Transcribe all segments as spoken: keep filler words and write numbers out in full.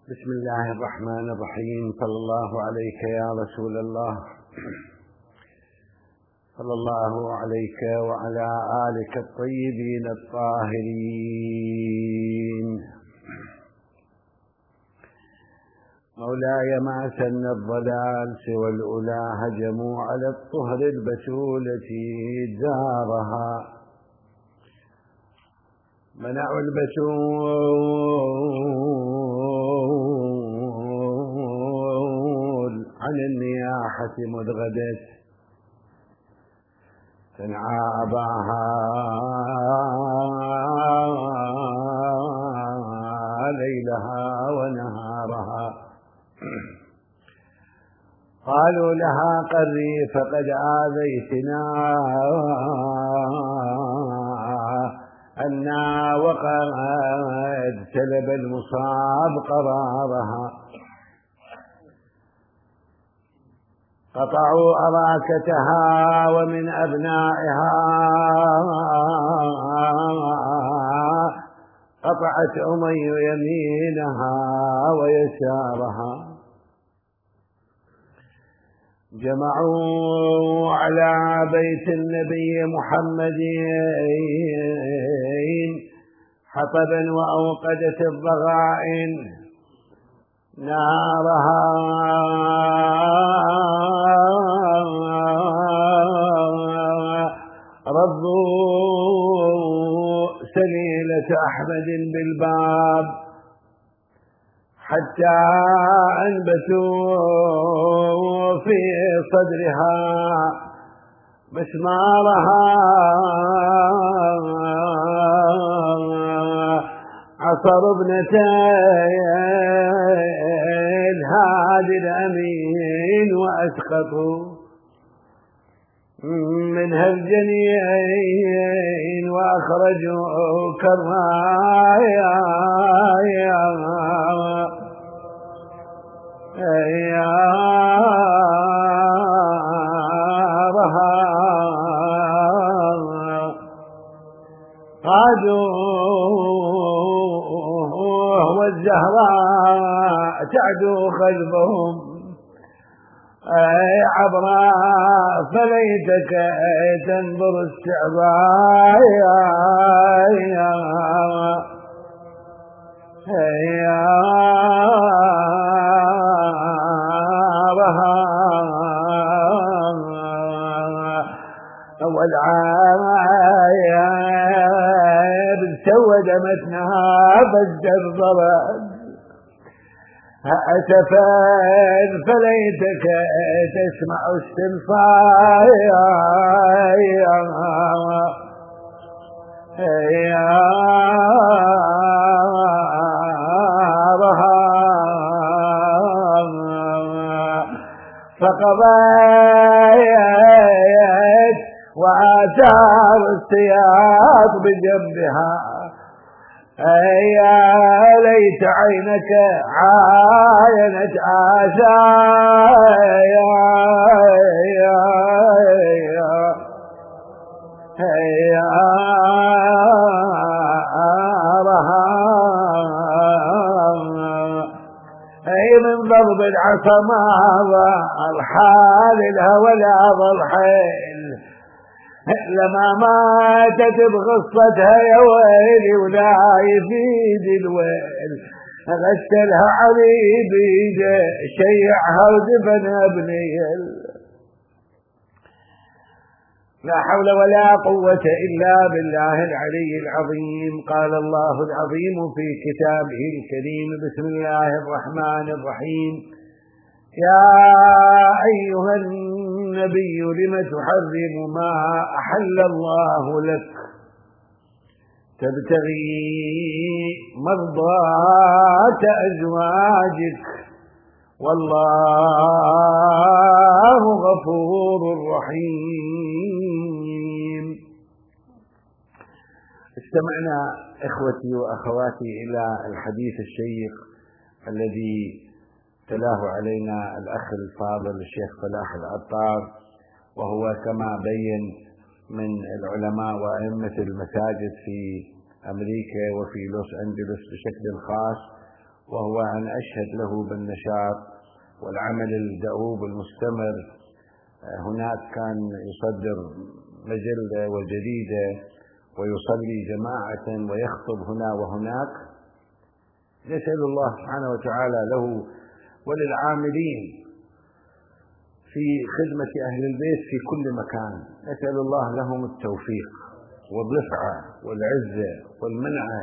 بسم الله الرحمن الرحيم. صلى الله عليك يا رسول الله، صلى الله عليك وعلى آلك الطيبين الطاهرين. مولاي ما سن الضلال سوى الأولى، هجموا على الطهر البتولة دارها، منعوا البتول عن النياحة مذ غدت، تنعى أباها ليلها ونهارها. قالوا لها قري فقد آذيتنا، أنا وقد سلب المصاب قرارها. قطعوا أراكتها ومن أبنائها قطعت أمي يمينها ويسارها. جمعوا على بيت النبي محمد حطبا وأوقدت الضغائن نارها. رضوا سليلة أحمد بالباب حتى أنبتوا في صدرها مسمارها. عصر ابنتي الهادي الأمين وأسقطوا منها الجنين وأخرجوا كالرايا قادوه والزهراء تعدو خلفهم عبرا، فليتك تنظر السعبايا والعايب سود متنها فازدرضرت أسفا، فليتك تسمع استنصايا فقضيت وآثار السياط بجنبها. يا ليت عينك عاينت آثارها. أي من ضرب العصا ما ظهر حال الهوى لا ضرحيل، لما ماتت بغصتها يا ويلي ولا يفيد الويل. غسلها علي بيده شيعها ودفنها بنيل. لا حول ولا قوة إلا بالله العلي العظيم. قال الله العظيم في كتابه الكريم: بسم الله الرحمن الرحيم. يا أيها النبي لم تحرم ما أحل الله لك تبتغي مرضات أزواجك والله غفور رحيم. استمعنا إخوتي وأخواتي إلى الحديث الشيق الذي تلاه علينا الأخ الفاضل الشيخ صلاح العطار، وهو كما بين من العلماء وأئمة المساجد في أمريكا وفي لوس أنجلوس بشكل خاص، وهو أن أشهد له بالنشاط والعمل الدؤوب المستمر. هناك كان يصدر مجلة وجديدة ويصلي جماعة ويخطب هنا وهناك. نسأل الله سبحانه وتعالى له وللعاملين في خدمة أهل البيت في كل مكان، نسأل الله لهم التوفيق والرفعة والعزة والمنعة.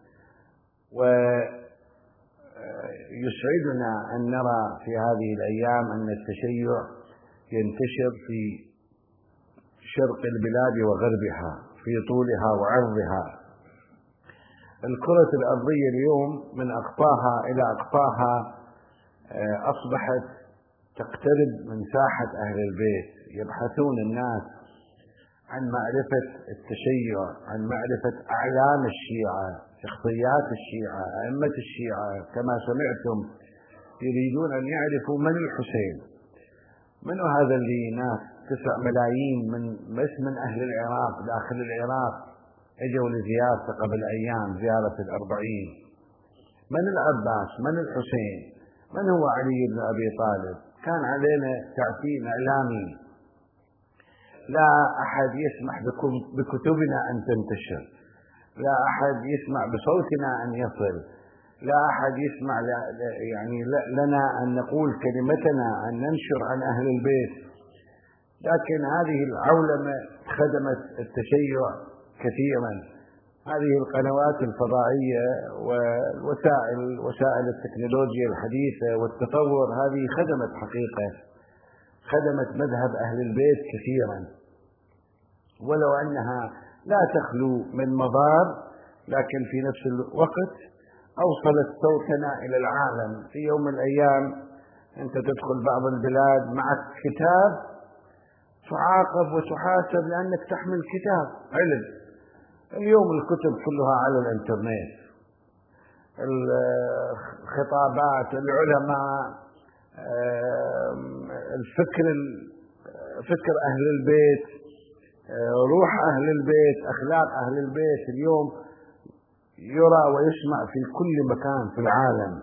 ويسعدنا أن نرى في هذه الأيام أن التشيع ينتشر في شرق البلاد وغربها، في طولها وعرضها. الكرة الأرضية اليوم من أقطارها إلى أقطارها أصبحت تقترب من ساحة أهل البيت. يبحثون الناس عن معرفة التشيع، عن معرفة أعلام الشيعة، شخصيات الشيعة، أئمة الشيعة. كما سمعتم يريدون أن يعرفوا من الحسين، من هذا اللي ناس تسع ملايين من بس من أهل العراق داخل العراق اجوا لزيارته قبل أيام، زيارة الأربعين. من العباس، من الحسين، من هو علي بن أبي طالب. كان علينا تعتيم إعلامي، لا أحد يسمح بكتبنا أن تنتشر، لا أحد يسمع بصوتنا أن يصل، لا أحد يسمع يعني لنا أن نقول كلمتنا، أن ننشر عن أهل البيت. لكن هذه العولمة خدمت التشيع كثيرا. هذه القنوات الفضائية والوسائل وسائل التكنولوجيا الحديثة والتطور هذه خدمت حقيقة، خدمت مذهب أهل البيت كثيرا، ولو أنها لا تخلو من مضار، لكن في نفس الوقت أوصلت صوتنا إلى العالم. في يوم من الأيام أنت تدخل بعض البلاد معك كتاب تعاقب وتحاسب لأنك تحمل كتاب علم. اليوم الكتب كلها على الانترنت، الخطابات، العلماء، الفكر، فكر أهل البيت، روح أهل البيت، أخلاق أهل البيت اليوم يرى ويسمع في كل مكان في العالم.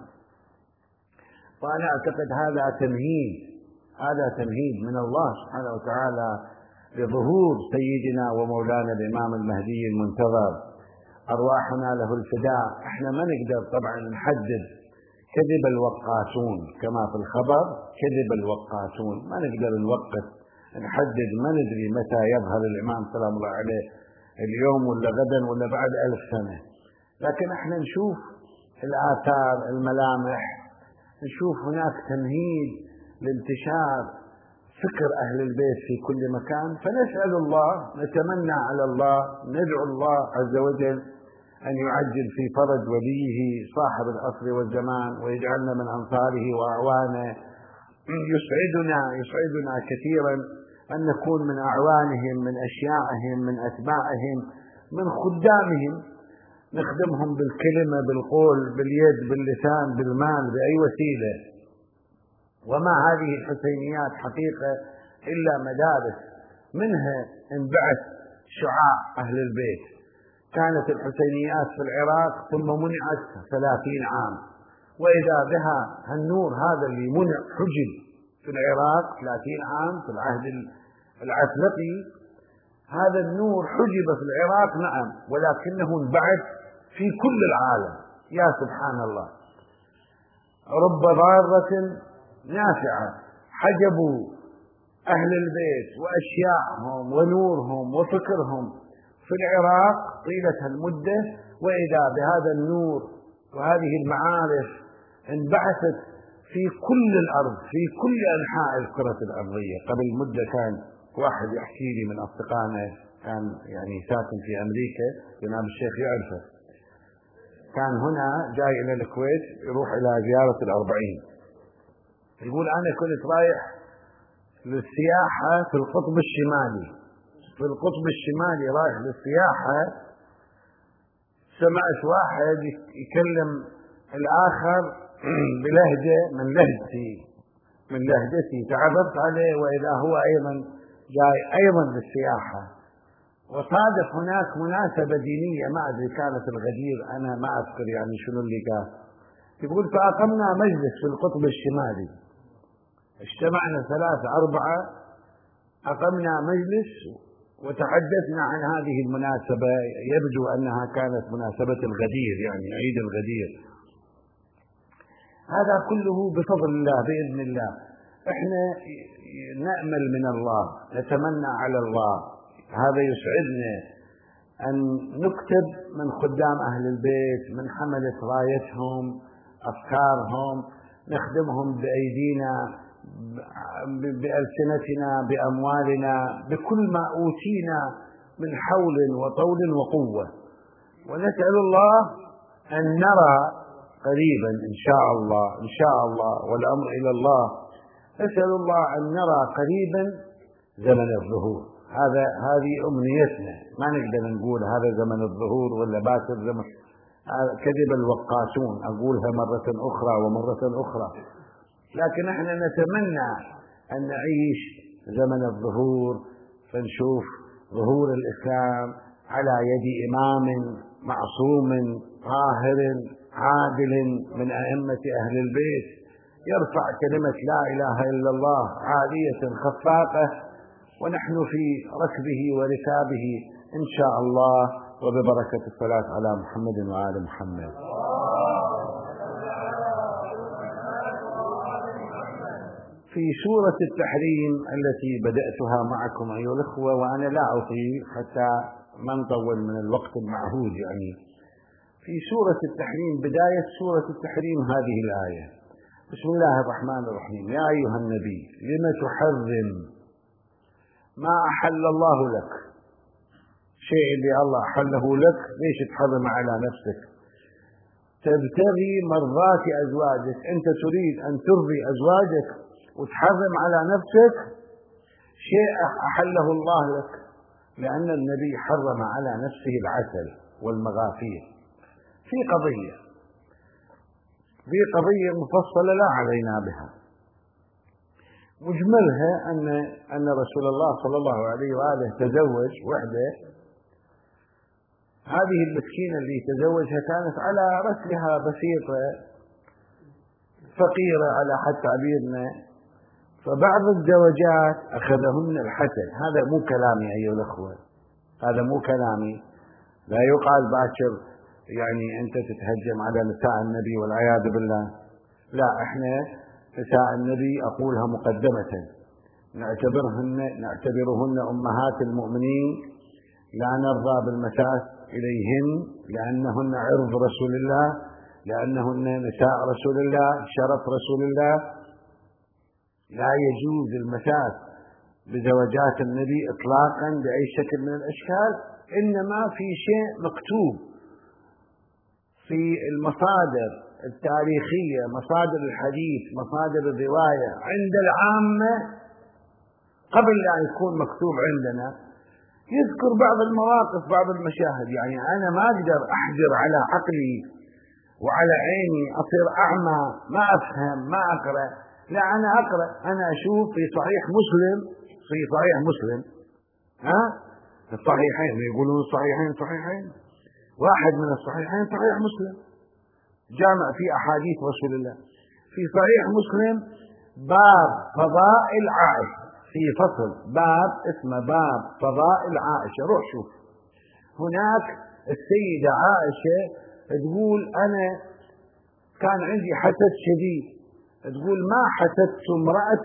وأنا أعتقد هذا تمهيد، هذا تمهيد من الله سبحانه وتعالى لظهور سيدنا ومولانا الإمام المهدي المنتظر، أرواحنا له الفداء. احنا ما نقدر طبعا نحدد، كذب الوقاسون كما في الخبر، كذب الوقاسون، ما نقدر نوقف نحدد، ما ندري متى يظهر الإمام سلام الله عليه، اليوم ولا غدا ولا بعد ألف سنة. لكن احنا نشوف الآثار، الملامح، نشوف هناك تمهيد لانتشار فكر أهل البيت في كل مكان. فنسأل الله، نتمنى على الله، ندعو الله عز وجل أن يعجل في فرج وليه صاحب العصر والزمان، ويجعلنا من أنصاره وأعوانه. يسعدنا يسعدنا كثيرا أن نكون من أعوانهم، من أشياعهم، من أتباعهم، من خدامهم، نخدمهم بالكلمة، بالقول، باليد، باللسان، بالمال، بأي وسيلة. وما هذه الحسينيات حقيقة إلا مدارس، منها انبعث شعاع أهل البيت. كانت الحسينيات في العراق ثم منعت ثلاثين عام، وإذا بها النور هذا اللي منع حجب في العراق ثلاثين عام في العهد العثلقي، هذا النور حجب في العراق نعم، ولكنه انبعث في كل العالم. يا سبحان الله، رب ضارة نافعة. حجبوا أهل البيت وأشياعهم ونورهم وفكرهم في العراق طيلة المدة، وإذا بهذا النور وهذه المعارف انبعثت في كل الأرض، في كل أنحاء الكرة الأرضية. قبل مدة كان واحد يحكي لي من أصدقائنا، كان يعني ساكن في أمريكا، جناب الشيخ يعرفه، كان هنا جاي إلى الكويت يروح إلى زيارة الأربعين. يقول أنا كنت رايح للسياحة في القطب الشمالي، في القطب الشمالي رايح للسياحة، سمعت واحد يكلم الآخر بلهجة من لهجتي من لهجتي تعرفت عليه، وإذا هو أيضا جاي أيضا للسياحة. وصادف هناك مناسبة دينية، ما أدري كانت الغدير، أنا ما أذكر يعني شنو اللي قال، يقول فأقمنا مجلس في القطب الشمالي، اجتمعنا ثلاثة أربعة، أقمنا مجلس وتحدثنا عن هذه المناسبة، يبدو أنها كانت مناسبة الغدير، يعني عيد الغدير. هذا كله بفضل الله بإذن الله. احنا نأمل من الله، نتمنى على الله، هذا يسعدنا أن نكتب من خدام أهل البيت، من حملة رايتهم، أفكارهم، نخدمهم بأيدينا، بألسنتنا، بأموالنا، بكل ما أوتينا من حول وطول وقوة، ونسأل الله أن نرى قريبا إن شاء الله إن شاء الله والأمر إلى الله، نسأل الله أن نرى قريبا زمن الظهور. هذا هذه أمنيتنا، ما نقدر نقول هذا زمن الظهور ولا باكر زمن، كذب الوقاسون، أقولها مرة أخرى ومرة أخرى، لكن احنا نتمنى أن نعيش زمن الظهور، فنشوف ظهور الإسلام على يد إمام معصوم طاهر عادل من أئمة أهل البيت، يرفع كلمة لا إله إلا الله عالية خفاقة، ونحن في ركبه وركابه إن شاء الله، وببركة الصلاة على محمد وآل محمد. في سورة التحريم التي بدأتها معكم أيها الأخوة، وأنا لا أطيل حتى ما نطول من الوقت المعهود، يعني في سورة التحريم، بداية سورة التحريم هذه الآية: بسم الله الرحمن الرحيم، يا أيها النبي لم تحرم ما أحل الله لك. شيء اللي الله أحله لك ليش تحرم على نفسك؟ تبتغي مرضات أزواجك، أنت تريد أن ترضي أزواجك وتحرم على نفسك شيء أحله الله لك، لأن النبي حرم على نفسه العسل والمغافير في قضية في قضية مفصلة لا علينا بها. مجملها أن أن رسول الله صلى الله عليه وآله تزوج وحده، هذه المسكينة اللي تزوجها كانت على رسلها بسيطة فقيرة على حد تعبيرنا، فبعض الزوجات أخذهن الحسد. هذا مو كلامي أيها الأخوة، هذا مو كلامي، لا يقال باكر يعني أنت تتهجم على نساء النبي والعياذ بالله، لا، احنا نساء النبي أقولها مقدمة نعتبرهن نعتبرهن أمهات المؤمنين، لا نرضى بالمساس إليهن لأنهن عرض رسول الله، لأنهن نساء رسول الله، شرف رسول الله. لا يجوز المساس بزوجات النبي إطلاقا بأي شكل من الأشكال، إنما في شيء مكتوب في المصادر التاريخية، مصادر الحديث، مصادر الرواية عند العامة قبل لا يكون مكتوب عندنا، يذكر بعض المواقف، بعض المشاهد. يعني أنا ما أقدر أحجر على عقلي وعلى عيني، أصير أعمى ما أفهم ما أقرأ، لا أنا أقرأ، أنا أشوف في صحيح مسلم، في صحيح مسلم ها الصحيحين يقولون الصحيحين صحيحين، واحد من الصحيحين صحيح مسلم جامع في أحاديث رسول الله، في صحيح مسلم باب فضائل عائشة، في فصل باب اسمه باب فضائل عائشة، روح شوف هناك السيدة عائشة تقول أنا كان عندي حسد شديد، تقول ما حسدت امرأة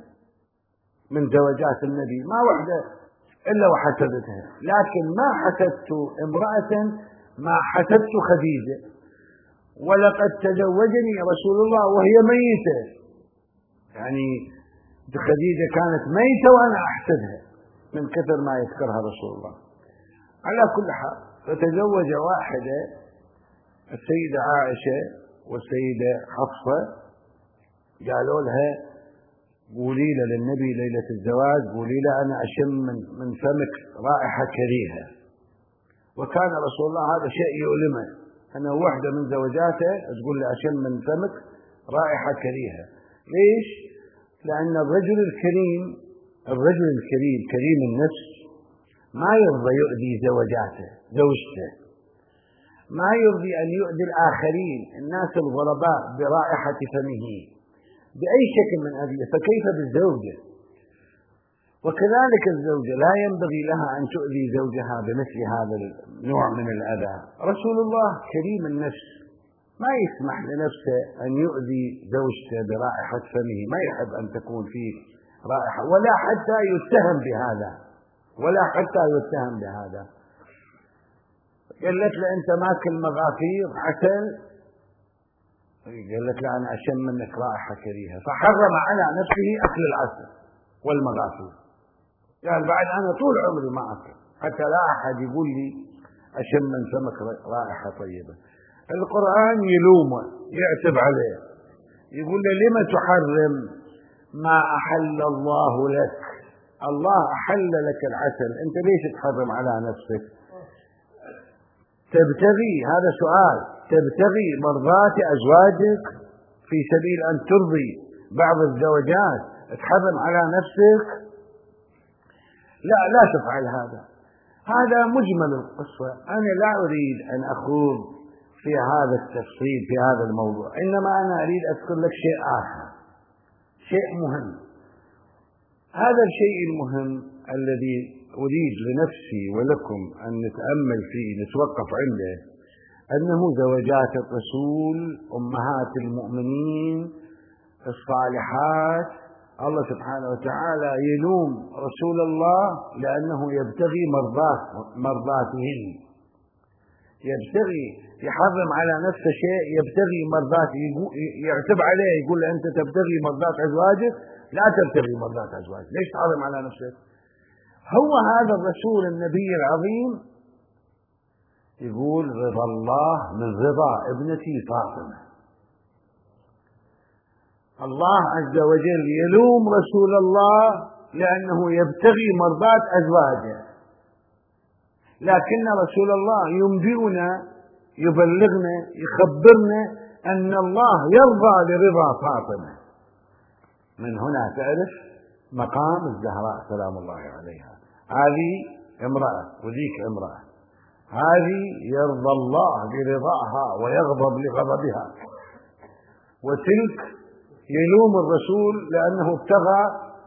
من زوجات النبي، ما وحدة إلا وحسدتها، لكن ما حسدت امرأة ما حسدت خديجة، ولقد تزوجني رسول الله وهي ميتة، يعني خديجة كانت ميتة وأنا أحسدها من كثر ما يذكرها رسول الله. على كل حال فتزوج واحدة السيدة عائشة والسيدة حفصة، قالوا لها قولي له للنبي ليلة الزواج، قولي له أنا أشم من, من فمك رائحة كريهة، وكان رسول الله هذا شيء يؤلمه، أنا واحدة من زوجاته تقول له أشم من فمك رائحة كريهة. ليش؟ لأن الرجل الكريم الرجل الكريم كريم النفس ما يرضى يؤذي زوجاته زوجته، ما يرضي أن يؤذي الآخرين الناس الغرباء برائحة فمه بأي شكل من أذية، فكيف بالزوجة؟ وكذلك الزوجة لا ينبغي لها أن تؤذي زوجها بمثل هذا النوع من الأذى. رسول الله كريم النفس ما يسمح لنفسه أن يؤذي زوجته برائحة فمه، ما يحب أن تكون فيه رائحة، ولا حتى يتهم بهذا ولا حتى يتهم بهذا. قالت له أنت ماكل مغافير عسل، قالت له أنا أشم منك رائحة كريهة، فحرم على نفسه أكل العسل والمغافير. قال بعد أنا طول عمري ما أكل حتى لا أحد يقول لي أشم من فمك رائحة طيبة. القرآن يلومه يعتب عليه، يقول له لما تحرم ما أحل الله لك؟ الله أحل لك العسل، أنت ليش تحرم على نفسك؟ تبتغي، هذا سؤال، تبتغي مرضات أزواجك في سبيل أن ترضي بعض الزوجات تحرم على نفسك؟ لا لا تفعل هذا. هذا مجمل القصة، أنا لا أريد أن أخوض في هذا التفصيل في هذا الموضوع، إنما أنا أريد أذكر لك شيء آخر، شيء مهم. هذا الشيء المهم الذي أريد لنفسي ولكم أن نتأمل فيه نتوقف عنده، أنه زوجات الرسول أمهات المؤمنين الصالحات الله سبحانه وتعالى يلوم رسول الله لأنه يبتغي مرضات مرضاتهن، يبتغي يحرم على نفسه شيء يبتغي مرضات، يعتب عليه يقول له أنت تبتغي مرضات أزواجك، لا تبتغي مرضات أزواجك، ليش تحرم على نفسك؟ هو هذا الرسول النبي العظيم يقول رضا الله من رضا ابنتي فاطمة. الله عز وجل يلوم رسول الله لأنه يبتغي مرضات أزواجه، لكن رسول الله ينبئنا يبلغنا يخبرنا أن الله يرضى لرضا فاطمة. من هنا تعرف مقام الزهراء سلام الله عليها، هذه امرأة وذيك امرأة، هذه يرضى الله لرضاها ويغضب لغضبها، وتلك يلوم الرسول لأنه ابتغى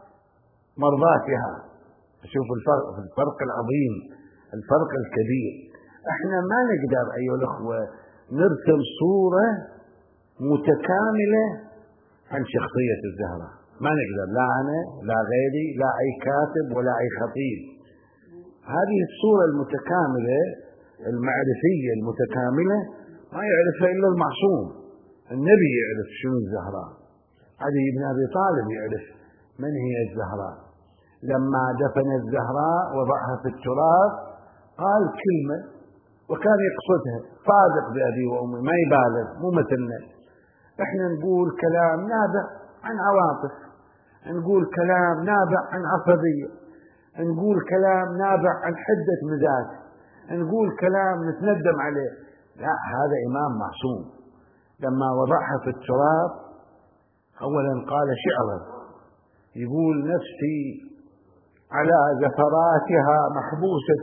مرضاتها. شوف الفرق الفرق العظيم، الفرق الكبير. احنا ما نقدر أيها الأخوة نرسم صورة متكاملة عن شخصية الزهراء، ما نقدر، لا أنا لا غيري لا أي كاتب ولا أي خطيب. هذه الصورة المتكاملة المعرفية المتكاملة ما يعرفها إلا المعصوم، النبي يعرف شنو الزهراء، علي بن أبي طالب يعرف من هي الزهراء. لما دفن الزهراء وضعها في التراب قال كلمة وكان يقصدها، صادق بأبي وأمي ما يبالغ، مو مثلنا احنا نقول كلام نابع عن عواطف، نقول كلام نابع عن عصبية، نقول كلام نابع عن حدة مزاج، نقول كلام نتندم عليه. لا، هذا إمام معصوم. لما وضعها في التراب أولا قال شعرا يقول نفسي على زفراتها محبوسة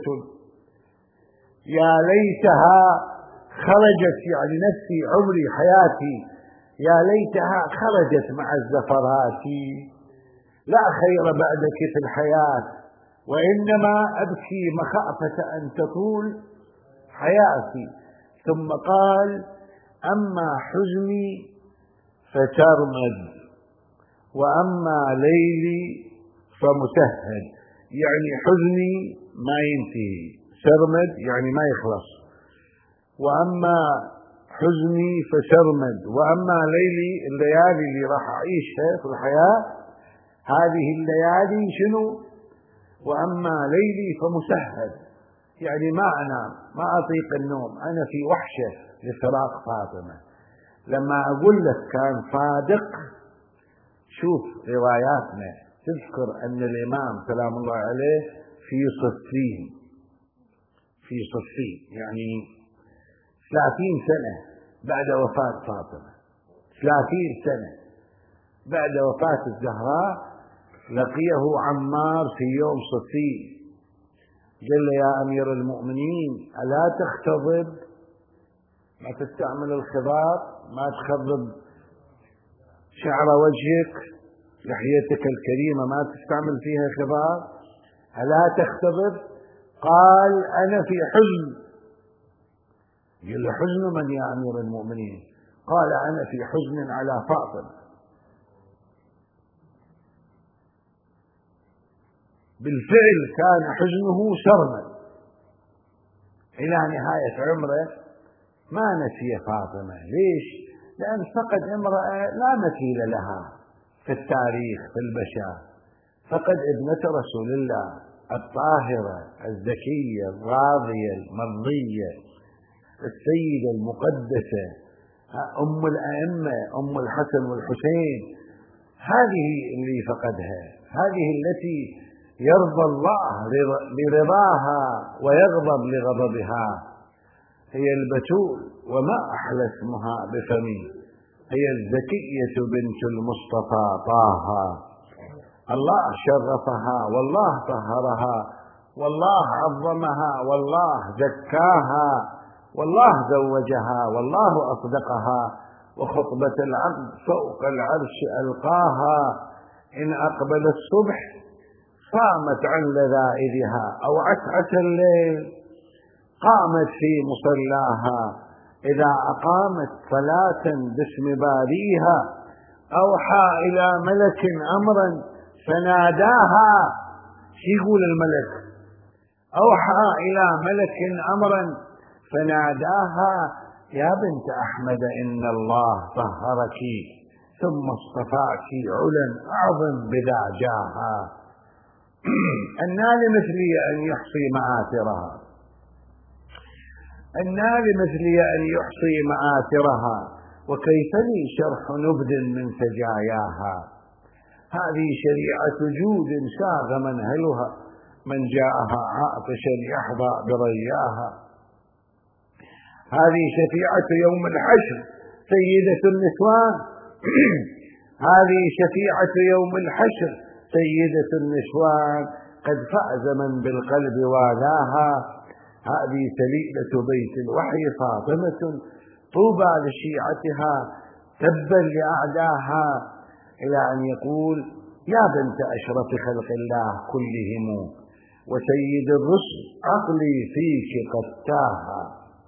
يا ليتها خرجت، يعني نفسي عمري حياتي يا ليتها خرجت مع الزفرات، لا خير بعدك في الحياة وإنما أبكي مخافة أن تطول حياتي. ثم قال أما حزني فترمد وأما ليلي فمسهد، يعني حزني ما ينتهي، سرمد يعني ما يخلص، وأما حزني فسرمد وأما ليلي الليالي اللي راح أعيشها في الحياة هذه الليالي شنو؟ وأما ليلي فمسهد، يعني ما أنام ما أطيق النوم، أنا في وحشة لفراق فاطمة. لما أقول لك كان صادق، شوف رواياتنا تذكر أن الإمام سلام الله عليه في صفين في صفين يعني ثلاثين سنة بعد وفاة فاطمة، ثلاثين سنة بعد وفاة الزهراء لقيه عمار في يوم صفين، قال له يا أمير المؤمنين ألا تختضب؟ ما تستعمل الخضار، ما تخضب شعر وجهك، لحيتك الكريمة ما تستعمل فيها خضار، ألا تختبر؟ قال أنا في حزن. قال له حزن من يا أمير المؤمنين؟ قال أنا في حزن على فاطمة. بالفعل كان حزنه سرما إلى نهاية عمره، ما نسي فاطمة. ليش؟ لأن فقد امرأة لا مثيل لها في التاريخ في البشر، فقد ابنة رسول الله الطاهرة الزكية الراضية المرضية السيدة المقدسة أم الأئمة أم الحسن والحسين. هذه اللي فقدها، هذه التي يرضى الله لرضاها ويغضب لغضبها. هي البتول وما أحلى اسمها بفمي، هي الزكية بنت المصطفى طه. الله شرفها والله طهرها والله عظمها والله زكاها والله زوجها والله أصدقها، وخطبة العقد فوق العرش ألقاها. إن أقبل الصبح صامت عن لذائذها، أو عسعس الليل قامت في مصلاها. إذا أقامت صلاة باسم باريها أوحى إلى ملك أمرا فناداها. شو يقول الملك؟ أوحى إلى ملك أمرا فناداها يا بنت أحمد إن الله طهرك ثم اصطفاك علا أعظم بذا جاها. أنى لمثلي أن يحصي مآثرها، أنى لمثلي أن يحصي مآثرها، وكيف لي شرح نبذ من سجاياها. هذه شريعة جود ساغ منهلها، من جاءها عاطشا يحظى برياها. هذه شفيعة يوم الحشر سيدة النسوان هذه شفيعة يوم الحشر سيدة النسوان، قد فاز من بالقلب والاها. هذه سليلة بيت الوحي فاطمة، طوبى لشيعتها تبا لأعداها. إلى أن يقول يا بنت أشرف خلق الله كلهم وسيد الرسل عقلي فيك قد تاها.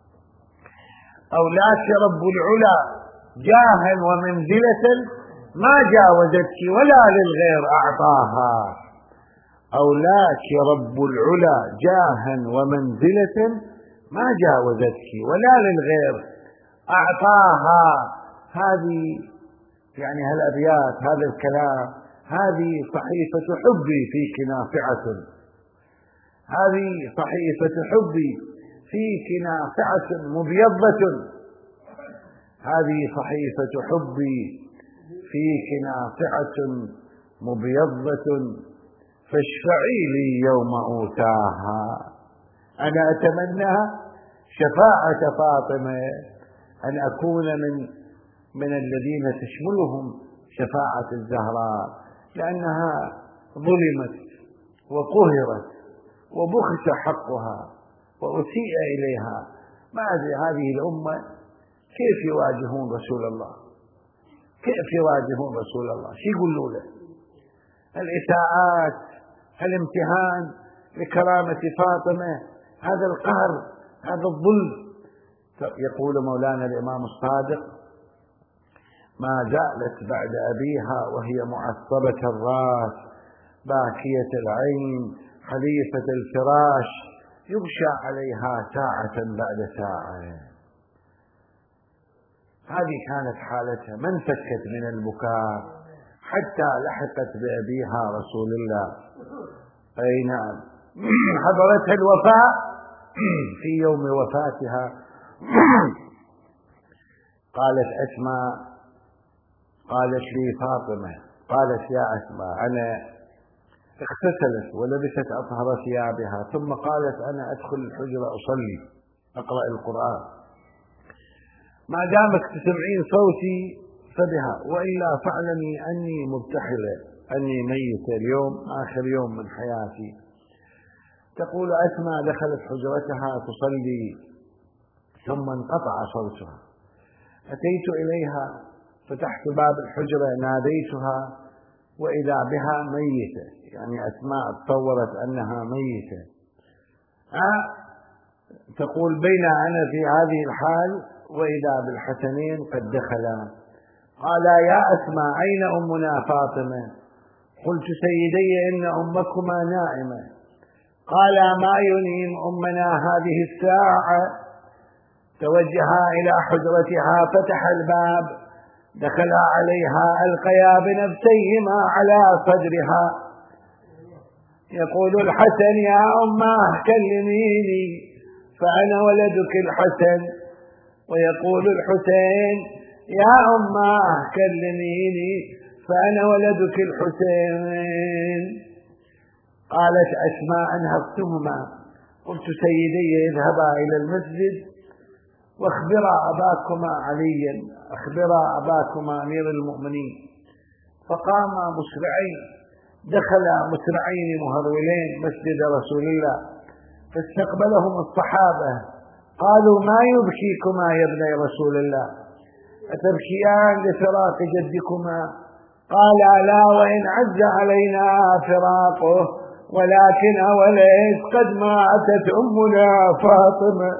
أولاك رب العلا جاها ومنزلة ما جاوزتك ولا للغير أعطاها. أولاك رب العلا جاها ومنزلة ما جاوزتك ولا للغير أعطاها. هذه يعني هالأبيات هذا الكلام، هذه صحيفة حبي فيك نافعة، هذه صحيفة حبي فيك نافعة مبيضة، هذه صحيفة حبي فيك نافعة مبيضة، فاشفعي لي يوم أوتاها. أنا أتمنى شفاعة فاطمة، أن أكون من من الذين تشملهم شفاعة الزهراء، لأنها ظلمت وقهرت وبخس حقها وأسيء إليها. ما أدري هذه الأمة كيف يواجهون رسول الله، كيف يواجهون رسول الله، شو يقولوا له؟ الإساءات، الامتهان لكرامة فاطمة، هذا القهر، هذا الظلم. يقول مولانا الإمام الصادق ما زالت بعد أبيها وهي معصبة الرأس باكية العين حليفة الفراش، يغشى عليها ساعة بعد ساعة. هذه كانت حالتها، ما انفكت من البكاء حتى لحقت بأبيها رسول الله. أي نعم، حضرتها الوفاة في يوم وفاتها. قالت أسماء، قالت لي فاطمة، قالت يا أسماء أنا اغتسلت ولبست أطهر ثيابها، ثم قالت أنا أدخل الحجرة أصلي أقرأ القرآن، ما دامك تسمعين صوتي فبها، وإلا فاعلمي أني مبتحلة، أني ميتة اليوم آخر يوم من حياتي. تقول أسماء دخلت حجرتها تصلي، ثم انقطع صوتها. أتيت إليها، فتحت باب الحجرة، ناديتها وإذا بها ميتة، يعني أسماء تصورت أنها ميتة. أه تقول: بين أنا في هذه الحال وإذا بالحسنين قد دخلا. قال: يا أسماء، أين أمنا فاطمة؟ قلت: سيدي، إن أمكما نائمة. قال: ما ينيم أمنا هذه الساعة؟ توجها إلى حجرتها، فتح الباب، دخل عليها، ألقيا بنفسيهما على صدرها. يقول الحسن: يا أماه كلميني فأنا ولدك الحسن. ويقول الحسين: يا أماه كلميني فأنا ولدك الحسين. قالت أسماء: أنهضتهما. قلت: سيدي، اذهبا إلى المسجد واخبرا أباكما عليا، أخبرا أباكما أمير المؤمنين. فقاما مسرعين، دخلا مسرعين مهرولين مسجد رسول الله، فاستقبلهم الصحابة. قالوا: ما يبكيكما يا ابني رسول الله؟ أتبكيان لفراق جدكما؟ قالا: لا، وإن عز علينا فراقه، ولكن أوليس قد ماتت أمنا فاطمة.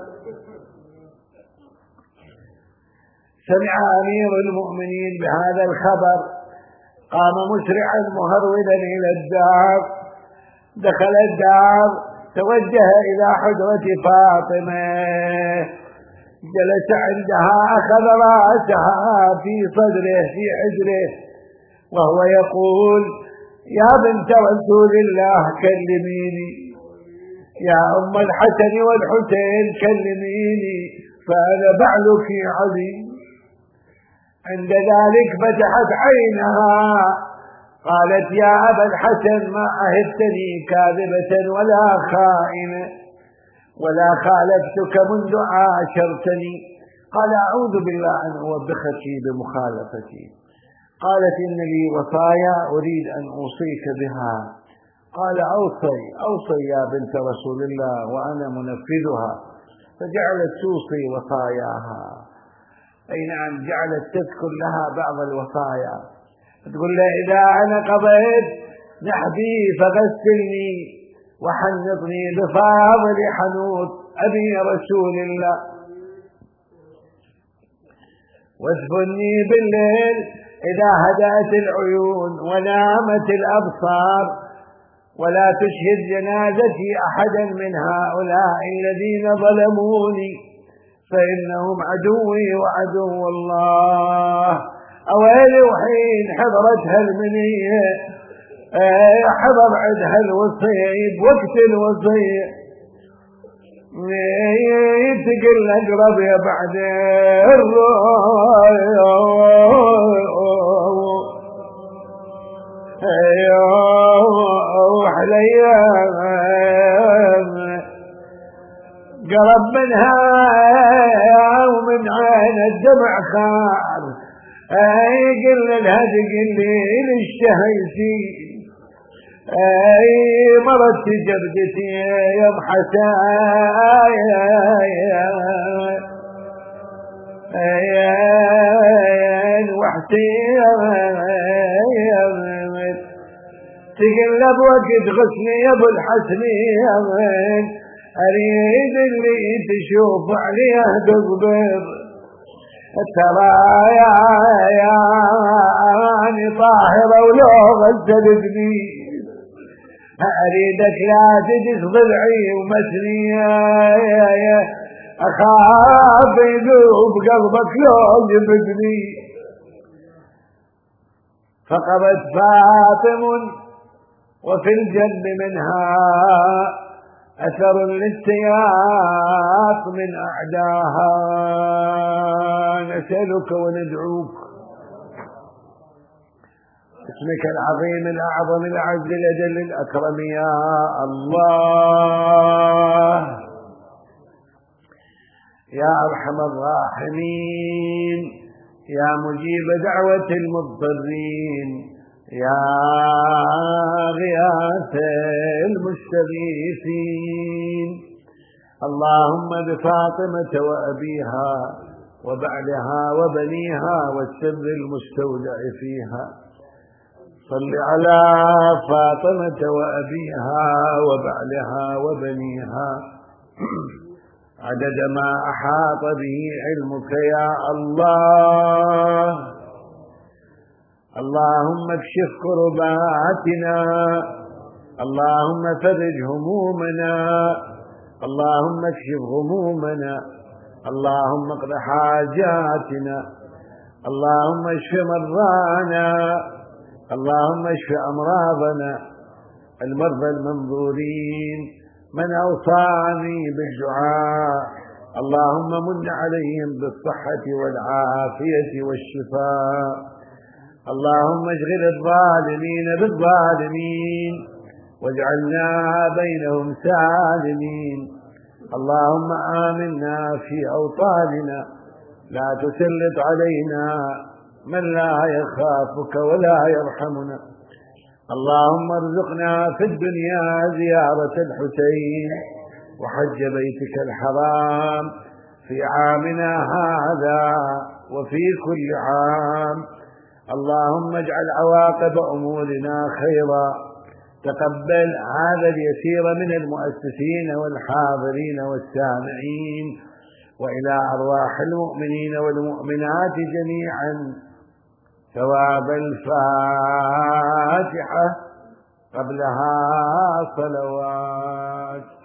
سمع أمير المؤمنين بهذا الخبر، قام مسرعا مهرولا إلى الدار، دخل الدار، توجه إلى حجرة فاطمة، جلس عندها، أخذ رأسها في صدره في حجره وهو يقول: يا بنت رسول الله كلميني، يا أم الحسن والحسين كلميني فأنا بعلك علي. عند ذلك فتحت عينها، قالت: يا أبا الحسن، ما عهدتني كاذبة ولا خائنة ولا خالفتك منذ عاشرتني. قال: أعوذ بالله أن أوبخك بمخالفتي. قالت: إن لي وصايا أريد أن أوصيك بها. قال: أوصي أوصي يا بنت رسول الله وأنا منفذها. فجعلت توصي وصاياها، أي نعم، جعلت تذكر لها بعض الوصايا، تقول له: إذا أنا قضيت نحبي فغسلني وحنطني بفاضل حنوط أبي رسول الله، واسفني بالليل إذا هدأت العيون ونامت الأبصار، ولا تشهد جنازتي أحدا من هؤلاء الذين ظلموني، فإنهم عدوي وعدو الله. أويلي وحين حضرتها المنية، حضر عندها الوصيب وقت الوصية، تقل أقرب يا بعد الروح ليا، قرب منها ومن عين الدمع خار، اي قل لها تقل لي للشهيسي، اي مرت جبدتي يا بحسين وحسين، تقل بوقت غسلي يا ابو الحسنين، أريد اللي تشوف عليه تقبر، ترى يا يعني طاهرة ولو غسلتني، أريدك لا تجس ضلعي ومتني، أخاف يذوب قلبك لو جبتني. فقبت فاطم وفي الجنب منها أثر للسياق من أعداها. نسألك وندعوك اسمك العظيم الأعظم الأعز الأجل الأكرم يا الله، يا أرحم الراحمين، يا مجيب دعوة المضطرين، يا غياث المستغيثين، اللهم بفاطمة وأبيها وبعلها وبنيها والسر المستودع فيها. صل على فاطمة وأبيها وبعلها وبنيها عدد ما أحاط به علمك يا الله. اللهم اكشف كرباتنا، اللهم فرج همومنا، اللهم اكشف غمومنا، اللهم اقض حاجاتنا، اللهم اشف مرضانا، اللهم اشف أمراضنا، المرضى المنظورين، من أوصاني بالدعاء اللهم من عليهم بالصحة والعافية والشفاء. اللهم اشغل الظالمين بالظالمين واجعلنا بينهم سالمين. اللهم آمنا في أوطاننا، لا تسلط علينا من لا يخافك ولا يرحمنا. اللهم ارزقنا في الدنيا زيارة الحسين وحج بيتك الحرام في عامنا هذا وفي كل عام. اللهم اجعل عواقب أمورنا خيرا. تقبل هذا اليسير من المؤسسين والحاضرين والسامعين، وإلى أرواح المؤمنين والمؤمنات جميعا ثواب الفاتحة قبلها صلوات.